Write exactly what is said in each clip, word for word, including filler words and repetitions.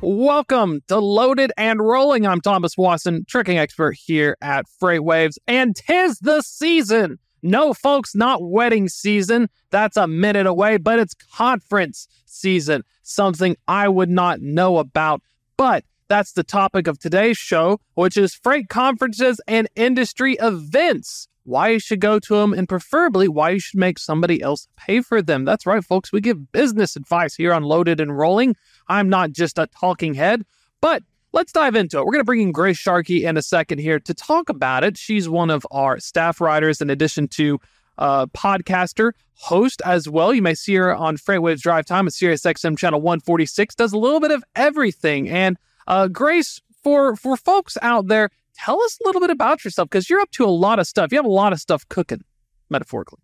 Welcome to Loaded and Rolling. I'm Thomas Wasson, trucking expert here at FreightWaves, and 'tis the season. No, folks, not wedding season. That's a minute away, but it's conference season, something I would not know about. But that's the topic of today's show, which is freight conferences and industry events. Why you should go to them, and preferably why you should make somebody else pay for them. That's right, folks. We give business advice here on Loaded and Rolling. I'm not just a talking head, but let's dive into it. We're going to bring in Grace Sharkey in a second here to talk about it. She's one of our staff writers, in addition to uh, podcaster, host as well. You may see her on FreightWaves Drive Time at Sirius X M channel one forty-six. Does a little bit of everything. And uh, Grace, for for folks out there, tell us a little bit about yourself, because you're up to a lot of stuff. You have a lot of stuff cooking, metaphorically.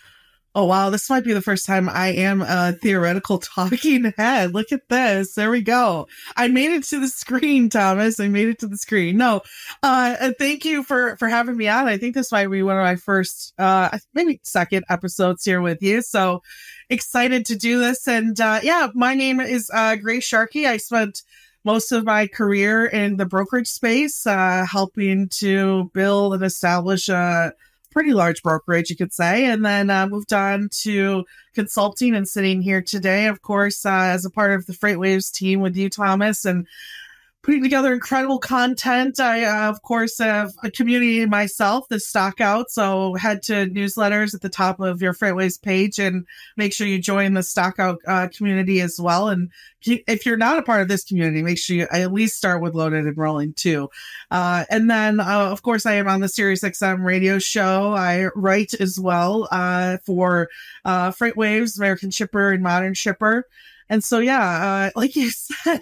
Oh, wow. This might be the first time I am a theoretical talking head. Look at this. There we go. I made it to the screen, Thomas. I made it to the screen. No, uh, thank you for, for having me on. I think this might be one of my first, uh, maybe second episodes here with you. So excited to do this. And, uh, yeah, my name is, uh, Grace Sharkey. I spent most of my career in the brokerage space, uh, helping to build and establish a pretty large brokerage, you could say, and then uh, moved on to consulting and sitting here today, of course, uh, as a part of the FreightWaves team with you, Thomas, and putting together incredible content. I, uh, of course, have a community myself, the Stock Out, so head to newsletters at the top of your FreightWaves page and make sure you join the Stock Out uh, community as well. And if you're not a part of this community, make sure you at least start with Loaded and Rolling too. Uh, and then, uh, of course, I am on the Sirius X M radio show. I write as well uh, for uh, FreightWaves, American Shipper, and Modern Shipper. And so, yeah, uh, like you said,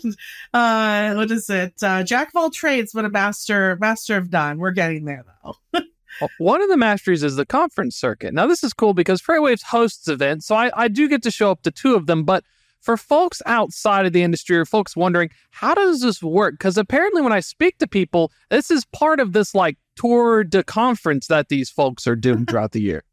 uh, what is it? Uh, Jack of all trades, but a master, master of none. We're getting there, though. Well, one of the masteries is the conference circuit. Now, this is cool because FreightWaves hosts events, so I, I do get to show up to two of them. But for folks outside of the industry, or folks wondering, how does this work? Because apparently when I speak to people, this is part of this like tour de conference that these folks are doing throughout the year.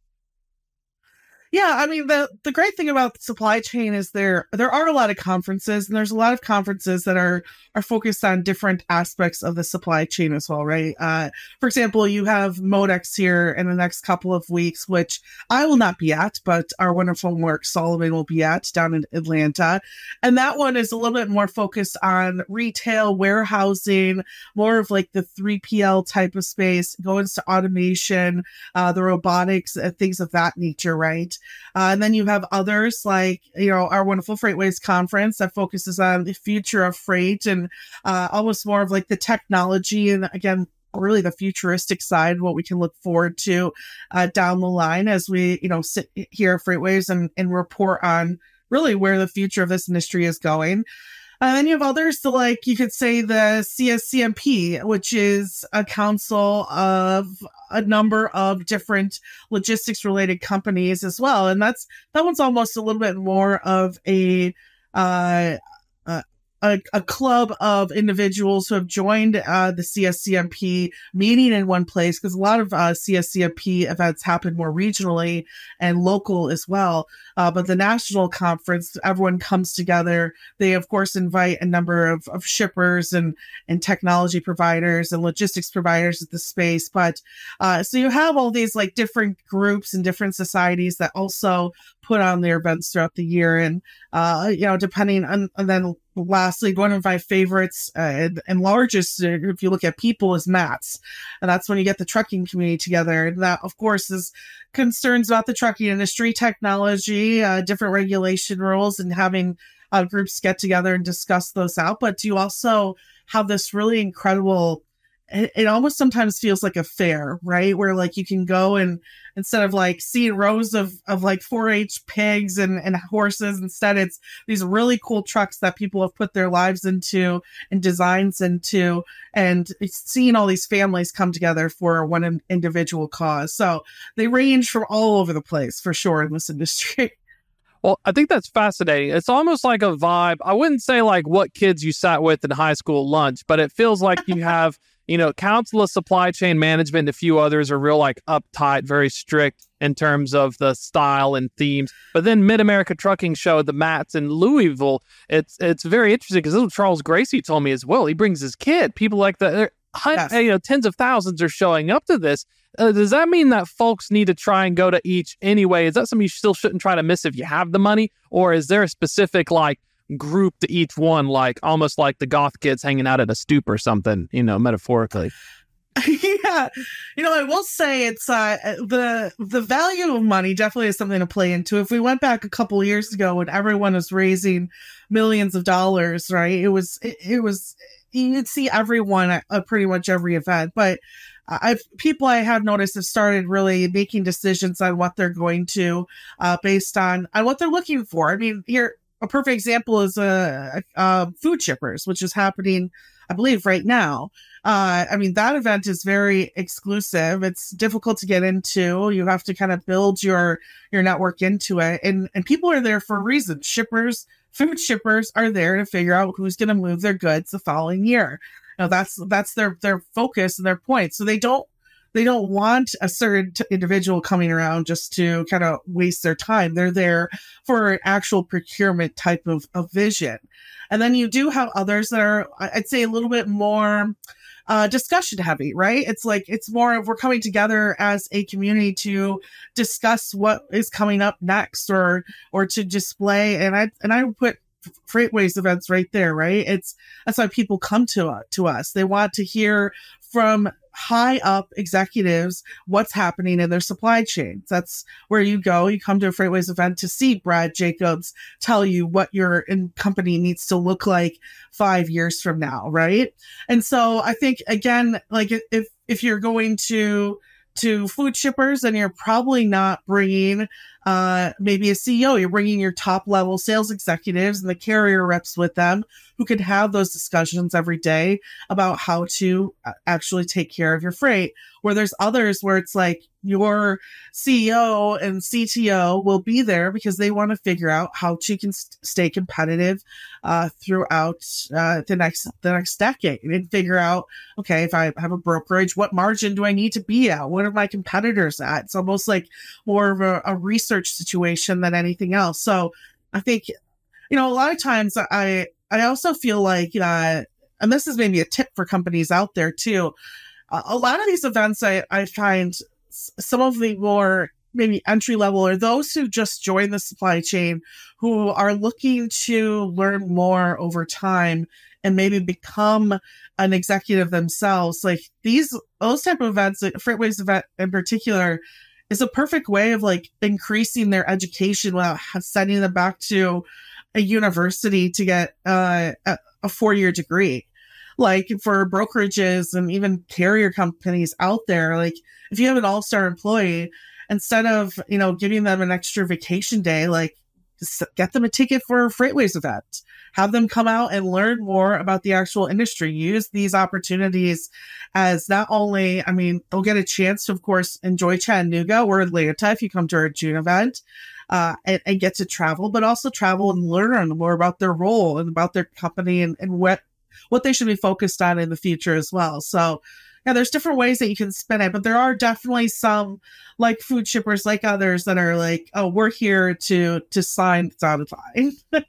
Yeah, I mean, the, the great thing about the supply chain is there there are a lot of conferences, and there's a lot of conferences that are are focused on different aspects of the supply chain as well, right? Uh, for example, you have Modex here in the next couple of weeks, which I will not be at, but our wonderful Mark Sullivan will be at down in Atlanta. And that one is a little bit more focused on retail, warehousing, more of like the three P L type of space, going to automation, uh, the robotics, uh, things of that nature, right? Uh, and then you have others like, you know, our wonderful FreightWaves conference that focuses on the future of freight and uh, almost more of like the technology and, again, really the futuristic side, what we can look forward to uh, down the line as we, you know, sit here at FreightWaves and, and report on really where the future of this industry is going. And then you have others, so like you could say the C S C M P, which is a council of a number of different logistics related companies as well. And that's, that one's almost a little bit more of a, uh, uh A, a club of individuals who have joined uh, the C S C M P meeting in one place, because a lot of uh, C S C M P events happen more regionally and local as well. Uh, but the national conference, everyone comes together. They, of course, invite a number of, of shippers and, and technology providers and logistics providers at the space. But uh, so you have all these like different groups and different societies that also put on their events throughout the year. And, uh, you know, depending on, and then lastly, one of my favorites uh, and, and largest, uh, if you look at people, is MATS. And that's when you get the trucking community together. And that, of course, is concerns about the trucking industry, technology, uh, different regulation rules, and having uh, groups get together and discuss those out. But you also have this really incredible, it, it almost sometimes feels like a fair, right? Where like you can go and instead of like seeing rows of, of like four H pigs and, and horses, instead it's these really cool trucks that people have put their lives into and designs into, and seeing all these families come together for one in- individual cause. So they range from all over the place for sure in this industry. Well, I think that's fascinating. It's almost like a vibe. I wouldn't say like what kids you sat with in high school lunch, but it feels like you have you know, Council of Supply Chain Management and a few others are real like uptight, very strict in terms of the style and themes. But then Mid-America Trucking Show, the Mats in Louisville, it's it's very interesting because this is what Charles Gracie told me as well. He brings his kid. People like that, yes. you know, tens of thousands are showing up to this. Uh, does that mean that folks need to try and go to each anyway? Is that something you still shouldn't try to miss if you have the money? Or is there a specific like group to each one, like almost like the goth kids hanging out at a stoop or something, you know, metaphorically? Yeah, you know, I will say it's uh, the the value of money definitely is something to play into. If we went back a couple of years ago when everyone was raising millions of dollars, right? It was it, it was you'd see everyone at uh, pretty much every event, but I've people I have noticed have started really making decisions on what they're going to uh, based on on what they're looking for. I mean, here a perfect example is uh, uh, Food Shippers, which is happening, I believe, right now. Uh, I mean, that event is very exclusive. It's difficult to get into. You have to kind of build your your network into it. And, and people are there for a reason. Shippers, food shippers are there to figure out who's going to move their goods the following year. You know, that's that's their, their focus and their point. So they don't They don't want a certain t- individual coming around just to kind of waste their time. They're there for an actual procurement type of, of vision. And then you do have others that are, I'd say, a little bit more uh, discussion heavy, right? It's like, it's more of we're coming together as a community to discuss what is coming up next or, or to display. And I, and I would put Freightways events right there, right? It's, that's why people come to, uh, to us. They want to hear from high up executives what's happening in their supply chains. That's where you go. You come to a Freightways event to see Brad Jacobs tell you what your in company needs to look like five years from now, right? And so I think, again, like if if you're going to to food shippers, and you're probably not bringing uh, maybe a C E O. You're bringing your top level sales executives and the carrier reps with them who can have those discussions every day about how to actually take care of your freight. Where there's others where it's like your C E O and C T O will be there because they want to figure out how to can st- stay competitive uh, throughout uh, the next the next decade, and figure out, okay, if I have a brokerage, what margin do I need to be at? What are my competitors at? It's almost like more of a, a research situation than anything else. So I think, you know, a lot of times I I also feel like, uh, and this is maybe a tip for companies out there too. A lot of these events, I, I find some of the more maybe entry level or those who just joined the supply chain who are looking to learn more over time and maybe become an executive themselves. Like these, those type of events, like Freightways event in particular, is a perfect way of like increasing their education without sending them back to a university to get uh, a, a four-year degree. Like for brokerages and even carrier companies out there, like if you have an all-star employee, instead of, you know, giving them an extra vacation day, like just get them a ticket for a Freightways event, have them come out and learn more about the actual industry. Use these opportunities as not only, I mean, they'll get a chance to, of course, enjoy Chattanooga or Atlanta if you come to our June event. Uh, and, and get to travel, but also travel and learn more about their role and about their company and, and what what they should be focused on in the future as well. So, yeah, there's different ways that you can spin it, but there are definitely some, like food shippers, like others, that are like, oh, we're here to to sign the dotted line.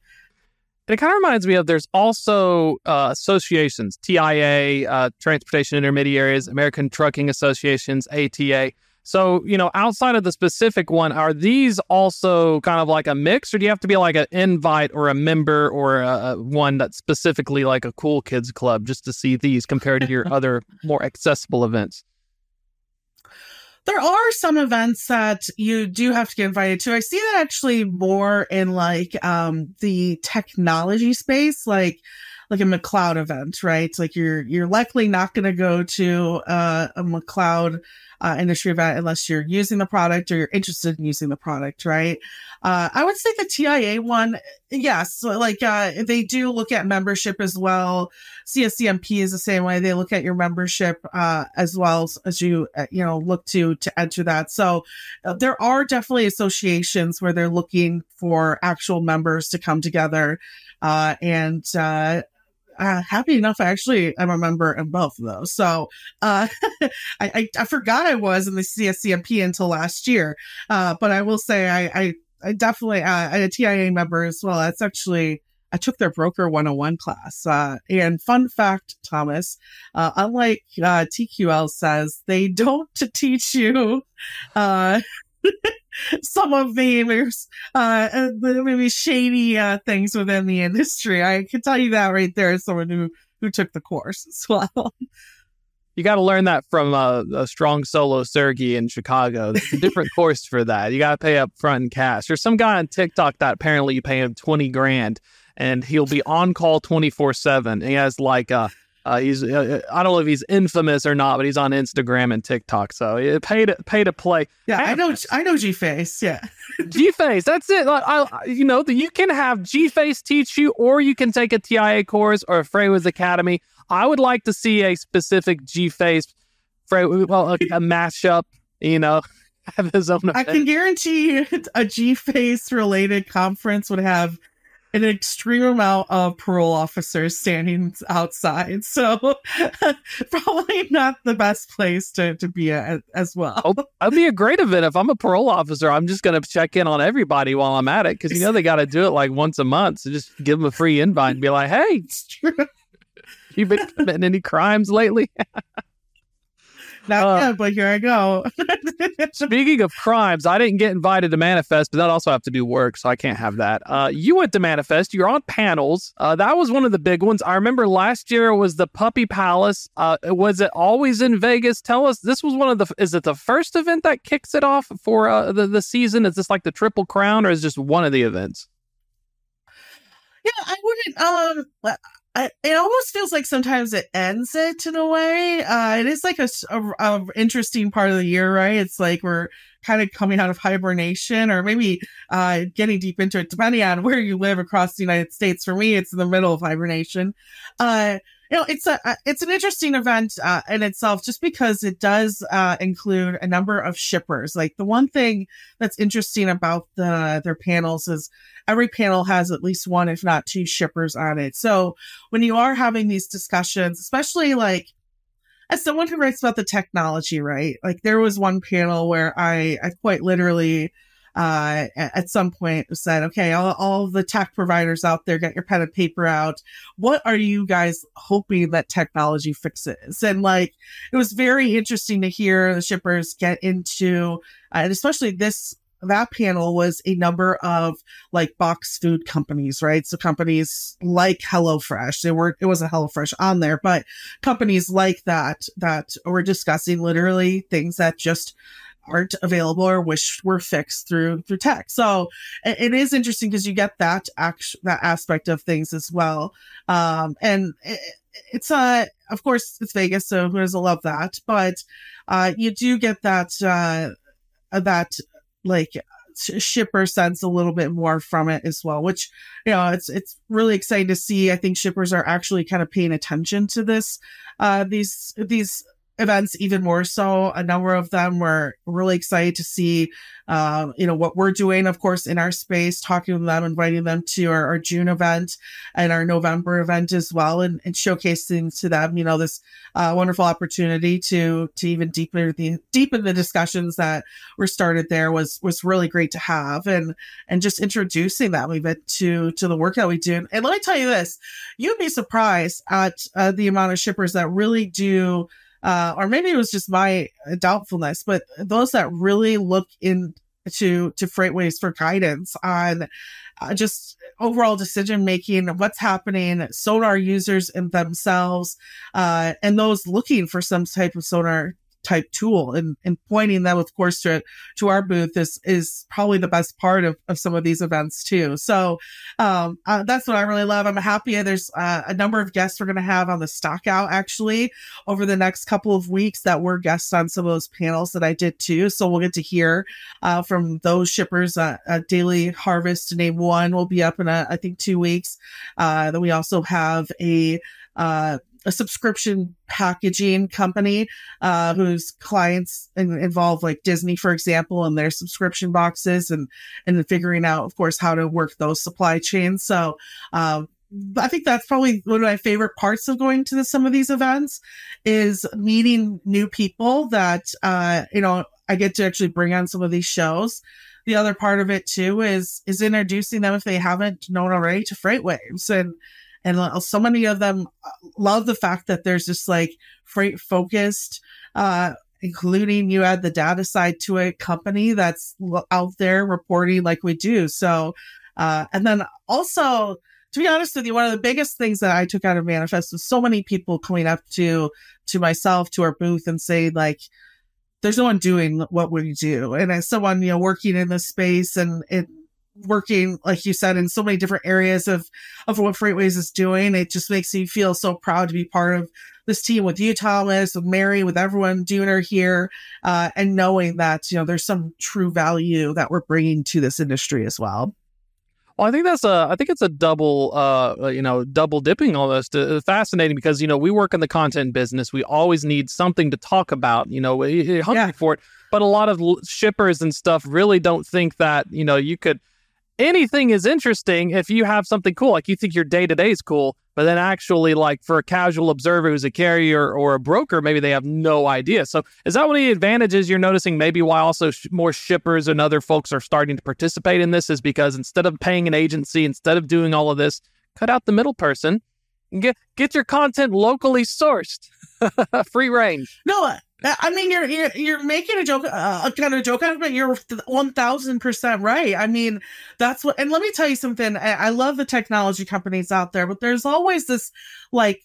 It kind of reminds me of there's also uh, associations, T I A, uh, Transportation Intermediaries, American Trucking Associations, A T A. So, you know, outside of the specific one, are these also kind of like a mix, or do you have to be like an invite or a member or a, a one that's specifically like a cool kids club just to see these compared to your other more accessible events? There are some events that you do have to get invited to. I see that actually more in like um, the technology space, like like a McLeod event, right? It's like you're you're likely not going to go to uh, a McLeod uh, industry event unless you're using the product or you're interested in using the product, right? Uh, I would say the T I A one, yes, like uh, they do look at membership as well. C S C M P is the same way; they look at your membership uh, as well as, as you uh, you know look to to enter that. So uh, there are definitely associations where they're looking for actual members to come together uh, and. Uh, uh, happy enough, actually, I'm a member in both of those. So uh, I, I, I forgot I was in the C S C M P until last year. Uh, but I will say I, I, I definitely, uh, I'm a T I A member as well. That's actually, I took their Broker one oh one class. Uh, and fun fact, Thomas, uh, unlike uh, T Q L says, they don't teach you uh, some of the uh, maybe shady uh, things within the industry. I can tell you that right there as someone who, who took the course as well. You got to learn that from uh, a strong solo Sergey in Chicago. There's a different course for that. You got to pay up front and cash. There's some guy on TikTok that apparently you pay him twenty grand and he'll be on call twenty-four seven. He has like a, uh, he's, uh, I don't know if he's infamous or not, but he's on Instagram and TikTok. So it pay to, pay to play. Yeah, I, I know, I know G-Face. Yeah. G-Face, that's it. Like, I, you know, you can have G-Face teach you, or you can take a T I A course or a Freightwaves Academy. I would like to see a specific G-Face, Freightwaves, well, a, a mashup, you know, have his own event. I can guarantee a G-Face related conference would have an extreme amount of parole officers standing outside. So probably not the best place to, to be at as well. Oh, that'd be a great event. If I'm a parole officer, I'm just going to check in on everybody while I'm at it. Cause you know, they got to do it like once a month. So just give them a free invite and be like, hey, it's true. You been committing any crimes lately? Not uh, yet, but here I go. Speaking of crimes, I didn't get invited to Manifest, but that also have to do work, so I can't have that. Uh, you went to Manifest. You're on panels. Uh, that was one of the big ones. I remember last year was the Puppy Palace. Uh, was it always in Vegas? Tell us, this was one of the, is it the first event that kicks it off for uh, the, the season? Is this like the Triple Crown, or is it just one of the events? Yeah, I wouldn't, um... I, it almost feels like sometimes it ends it in a way. Uh, it is like a, a, a interesting part of the year, right? It's like we're kind of coming out of hibernation, or maybe uh, getting deep into it, depending on where you live across the United States. For me, it's in the middle of hibernation. Uh, you know, it's a it's an interesting event uh, in itself, just because it does uh, include a number of shippers. Like, the one thing that's interesting about the their panels is every panel has at least one, if not two, shippers on it. So when you are having these discussions, especially like as someone who writes about the technology, right? Like, there was one panel where I, I quite literally, uh, at some point said, okay, all, all the tech providers out there, get your pen and paper out. What are you guys hoping that technology fixes? And like, it was very interesting to hear the shippers get into, uh, and especially this, that panel was a number of like box food companies, right? So companies like HelloFresh, they weren't, it wasn't HelloFresh on there, but companies like that, that were discussing literally things that just aren't available or wish were fixed through, through tech. So it, it is interesting because you get that act, that aspect of things as well. Um, and it, it's, uh, of course it's Vegas, so who doesn't love that? But, uh, you do get that, uh, that, like shipper sense a little bit more from it as well, which, you know, it's, it's really exciting to see. I think shippers are actually kind of paying attention to this, uh, these, these events even more so. A number of them were really excited to see, um, you know, what we're doing, of course, in our space, talking to them, inviting them to our, our June event and our November event as well, and, and showcasing to them, you know, this uh, wonderful opportunity to to even deepen the deepen the discussions that were started there was was really great to have, and and just introducing them even to to the work that we do. And let me tell you this, you'd be surprised at uh, the amount of shippers that really do. Uh, or maybe it was just my doubtfulness, but those that really look into to Freightwaves for guidance on uh, just overall decision making, what's happening, sonar users in themselves, uh, and those looking for some type of sonar type tool, and, and pointing them, of course, to to our booth is is probably the best part of, of some of these events too. So um, uh, that's what I really love. I'm happy there's uh, a number of guests we're going to have on the stock out actually over the next couple of weeks that were guests on some of those panels that I did too. So we'll get to hear uh, from those shippers. Uh, uh, Daily Harvest, to name one, will be up in a, I think two weeks. Uh, then we also have a uh, a subscription packaging company, uh, whose clients in, involve like Disney, for example, and their subscription boxes, and, and figuring out, of course, how to work those supply chains. So, um, I think that's probably one of my favorite parts of going to the, some of these events is meeting new people that, uh, you know, I get to actually bring on some of these shows. The other part of it too is, is introducing them, if they haven't known already, to FreightWaves. And, and so many of them love the fact that there's this like freight focused, uh, including you add the data side to a company that's out there reporting like we do. So, uh, and then also, to be honest with you, one of the biggest things that I took out of Manifest was so many people coming up to, to myself, to our booth and say like, there's no one doing what we do. And as someone, you know, working in this space and, and working, like you said, in so many different areas of, of what FreightWaves is doing, it just makes me feel so proud to be part of this team with you, Thomas, with Mary, with everyone doing her here, uh, and knowing that, you know, there's some true value that we're bringing to this industry as well. Well, I think that's a, I think it's a double, uh, you know, double dipping almost. Uh, fascinating because, you know, we work in the content business. We always need something to talk about, you know, we're hungry yeah. for it. But a lot of l- shippers and stuff really don't think that, you know, you could, anything is interesting if you have something cool. Like you think your day to day is cool, but then actually like for a casual observer who's a carrier or a broker, maybe they have no idea. So is that one of the advantages you're noticing maybe why also sh- more shippers and other folks are starting to participate in this is because instead of paying an agency, instead of doing all of this, cut out the middle person and get, get your content locally sourced. Free range. No, I mean, you're, you're, you're making a joke, uh, a kind of a joke out of it. You're one thousand percent right. I mean, that's what, and let me tell you something. I, I love the technology companies out there, but there's always this like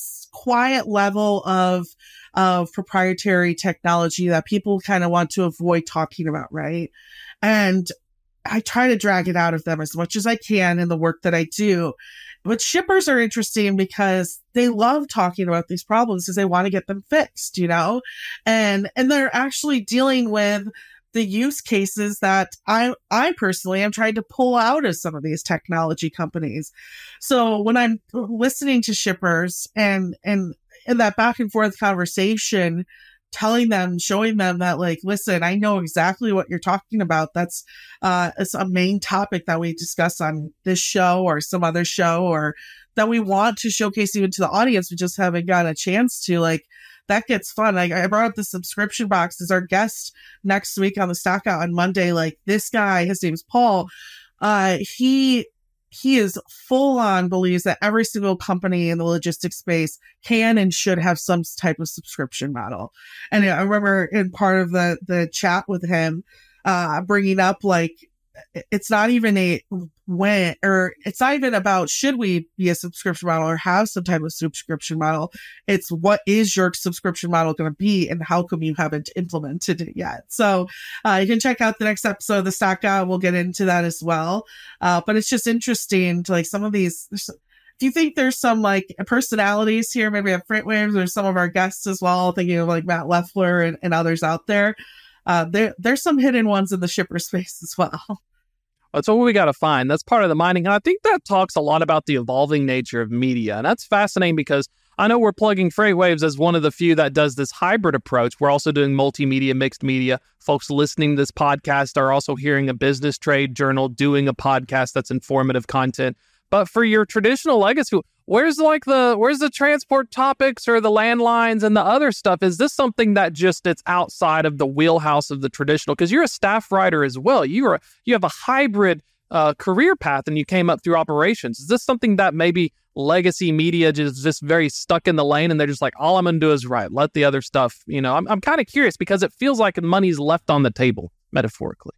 quiet level of, of proprietary technology that people kind of want to avoid talking about. Right. And I try to drag it out of them as much as I can in the work that I do. But shippers are interesting because they love talking about these problems because they want to get them fixed, you know, and, and they're actually dealing with the use cases that I, I personally am trying to pull out of some of these technology companies. So when I'm listening to shippers and, and in that back and forth conversation, telling them, showing them that like, listen, I know exactly what you're talking about. That's, uh, it's a main topic that we discuss on this show or some other show, or that we want to showcase even to the audience. We just haven't gotten a chance to. Like, that gets fun. Like, I brought up the subscription box as our guest next week on the Stockout on Monday. Like, this guy, his name's Paul. Uh, he, He is full on believes that every single company in the logistics space can and should have some type of subscription model. And I remember in part of the, the chat with him, uh, bringing up like, it's not even a when, or it's not even about should we be a subscription model or have some type of subscription model. It's what is your subscription model going to be and how come you haven't implemented it yet? So uh, you can check out the next episode of the Stockout. We'll get into that as well. Uh, but it's just interesting to like some of these. Do you think there's some like personalities here, maybe at FreightWaves or some of our guests as well, thinking of like Matt Leffler and, and others out there? Uh, there, there's some hidden ones in the shipper space as well. That's what we got to find. That's part of the mining. And I think that talks a lot about the evolving nature of media. And that's fascinating because I know we're plugging FreightWaves as one of the few that does this hybrid approach. We're also doing multimedia, mixed media. Folks listening to this podcast are also hearing a business trade journal doing a podcast that's informative content. But for your traditional legacy, where's like the where's the transport topics or the landlines and the other stuff? Is this something that just it's outside of the wheelhouse of the traditional? Because you're a staff writer as well. You are you have a hybrid uh, career path, and you came up through operations. Is this something that maybe legacy media just just very stuck in the lane, and they're just like, all I'm gonna do is write. Let the other stuff, you know. I'm I'm kind of curious because it feels like money's left on the table metaphorically.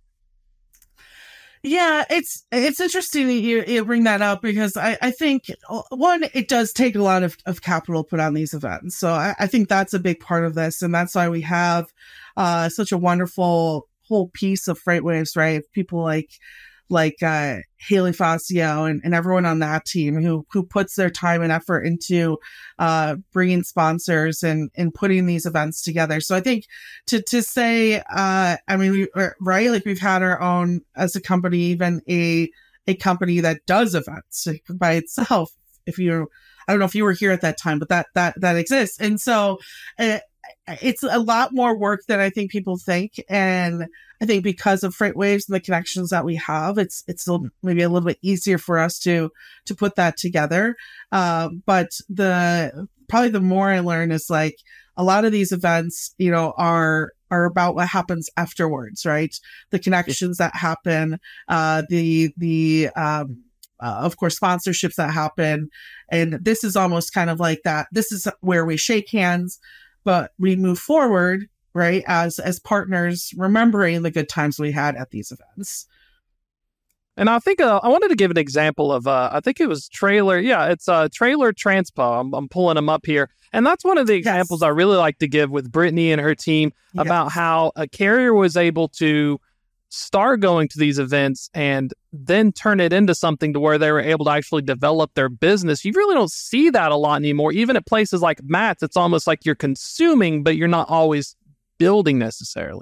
Yeah, it's it's interesting that you, you bring that up because I, I think, one, it does take a lot of, of capital put on these events. So I, I think that's a big part of this. And that's why we have uh, such a wonderful whole piece of FreightWaves, right? People like like uh, Haley Fazio and, and everyone on that team who who puts their time and effort into uh, bringing sponsors and, and putting these events together. So I think to to say, uh, I mean, we, right, like we've had our own, as a company, even a a company that does events by itself. If you, I don't know if you were here at that time, but that that that exists. And so uh, it's a lot more work than I think people think. And I think because of FreightWaves and the connections that we have, it's it's a, maybe a little bit easier for us to to put that together. Uh, but the probably the more I learn is like a lot of these events, you know, are are about what happens afterwards, right? The connections that happen, uh, the the um, uh, of course sponsorships that happen, and this is almost kind of like that. This is where we shake hands, but we move forward, right? As as partners, remembering the good times we had at these events. And I think uh, I wanted to give an example of, uh, I think it was Trailer. Yeah, it's uh, Trailer Transpo. I'm, I'm pulling them up here. And that's one of the examples yes. I really like to give with Brittany and her team yes. about how a carrier was able to start going to these events and then turn it into something to where they were able to actually develop their business. You really don't see that a lot anymore. Even at places like Matt's, it's almost like you're consuming, but you're not always building necessarily.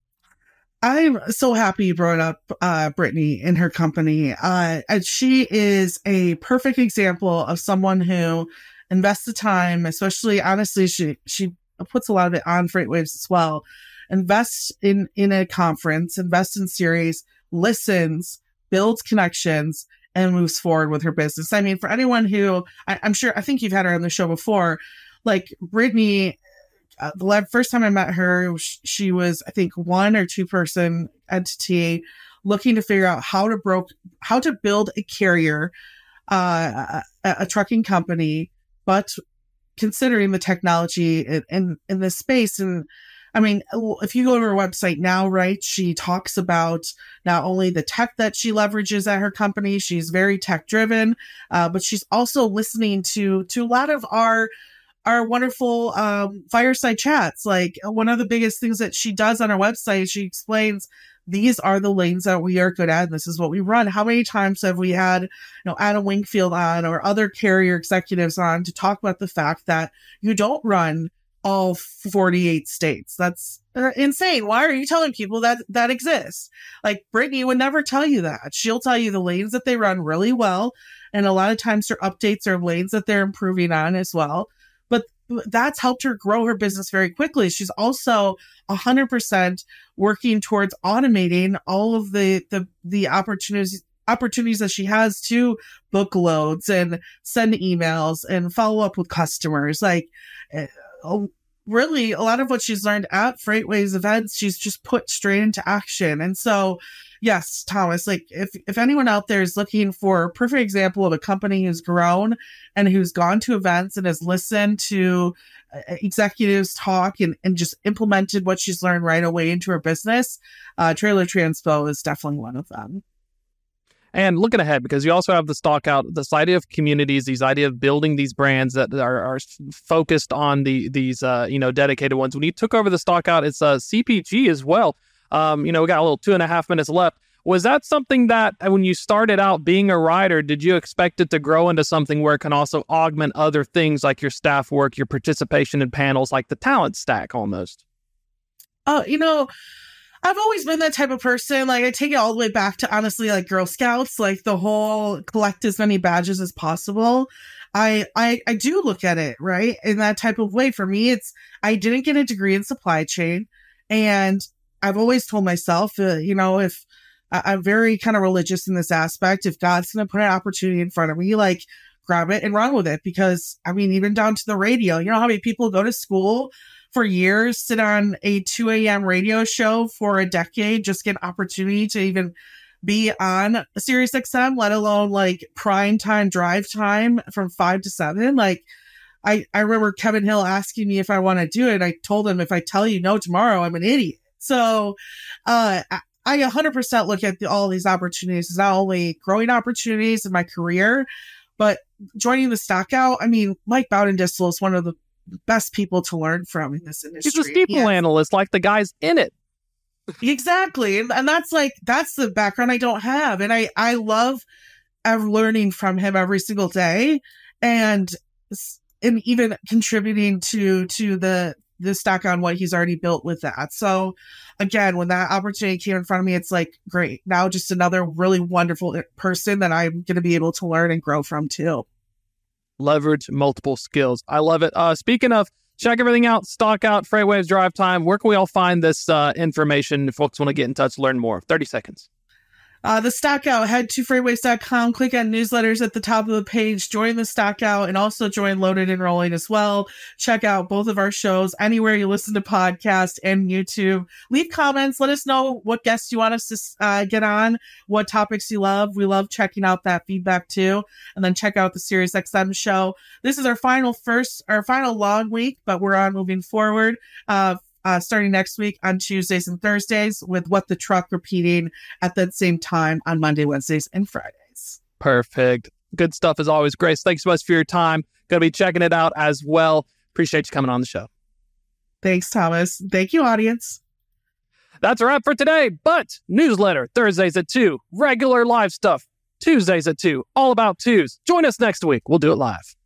I'm so happy you brought up uh, Brittany and her company. Uh, and she is a perfect example of someone who invests the time, especially, honestly, she she puts a lot of it on FreightWaves as well. Invests in, in a conference, invests in series, listens, builds connections, and moves forward with her business. I mean, for anyone who, I, I'm sure, I think you've had her on the show before, like Brittany, Uh, the first time I met her, she was, I think, one or two person entity looking to figure out how to broke, how to build a carrier, uh, a, a trucking company, but considering the technology in, in, in this space. And I mean, if you go to her website now, right, she talks about not only the tech that she leverages at her company, she's very tech driven, uh, but she's also listening to, to a lot of our our wonderful um, fireside chats. Like one of the biggest things that she does on her website, she explains these are the lanes that we are good at. And this is what we run. How many times have we had, you know, Adam Wingfield on or other carrier executives on to talk about the fact that you don't run all forty-eight states? That's uh, insane. Why are you telling people that that exists? Like Brittany would never tell you that. She'll tell you the lanes that they run really well. And a lot of times her updates are lanes that they're improving on as well. But that's helped her grow her business very quickly. She's also one hundred percent working towards automating all of the, the, the opportunities opportunities that she has to book loads and send emails and follow up with customers. Like, uh, really, a lot of what she's learned at FreightWaves events, she's just put straight into action. And so, yes, Thomas, like if, if anyone out there is looking for a perfect example of a company who's grown and who's gone to events and has listened to uh, executives talk and, and just implemented what she's learned right away into her business, uh, Trailer Transpo is definitely one of them. And looking ahead, because you also have the stock out, this idea of communities, these idea of building these brands that are, are focused on the these uh, you know dedicated ones. When you took over the stock out, it's uh, C P G as well. Um, you know, we got a little two and a half minutes left. Was that something that when you started out being a writer, did you expect it to grow into something where it can also augment other things like your staff work, your participation in panels, like the talent stack almost? Oh, you know, I've always been that type of person. Like I take it all the way back to honestly like Girl Scouts, like the whole collect as many badges as possible. I, I, I do look at it, right, in that type of way. For me, it's, I didn't get a degree in supply chain, and I've always told myself, uh, you know, if uh, I'm very kind of religious in this aspect, if God's going to put an opportunity in front of me, like grab it and run with it. Because I mean, even down to the radio, you know how many people go to school for years, sit on a two a.m. radio show for a decade, just get an opportunity to even be on Sirius X M, let alone like prime time drive time from five to seven. Like I, I remember Kevin Hill asking me if I want to do it. I told him, if I tell you no tomorrow, I'm an idiot. So uh, I, I one hundred percent look at the, all these opportunities as not only growing opportunities in my career, but joining the stock out. I mean, Mike Bowden-Distel is one of the best people to learn from in this industry. He's a steeple yes. analyst, like the guys in it. Exactly. And, and that's like, that's the background I don't have. And I, I love uh, learning from him every single day, and, and even contributing to, to the, the stock on what he's already built with that. So again, when that opportunity came in front of me, it's like, great. Now just another really wonderful person that I'm going to be able to learn and grow from too. Leverage multiple skills. I love it. Uh, speaking of check everything out. Stock out, Freightwaves Drive Time. Where can we all find this uh, information if folks want to get in touch, learn more? thirty seconds. Uh, the Stockout, head to freightwaves dot com, click on newsletters at the top of the page, join the Stockout, and also join Loaded and Rolling as well. Check out both of our shows anywhere you listen to podcasts and YouTube. Leave comments. Let us know what guests you want us to uh, get on, what topics you love. We love checking out that feedback too. And then check out the Sirius X M show. This is our final first, our final long week, but we're on moving forward. Uh, Uh, starting next week on Tuesdays and Thursdays with What the Truck repeating at that same time on Monday, Wednesdays, and Fridays. Perfect. Good stuff as always. Grace, thanks so much for your time. Going to be checking it out as well. Appreciate you coming on the show. Thanks, Thomas. Thank you, audience. That's a wrap for today, but newsletter Thursdays at two, regular live stuff Tuesdays at two, all about twos. Join us next week. We'll do it live.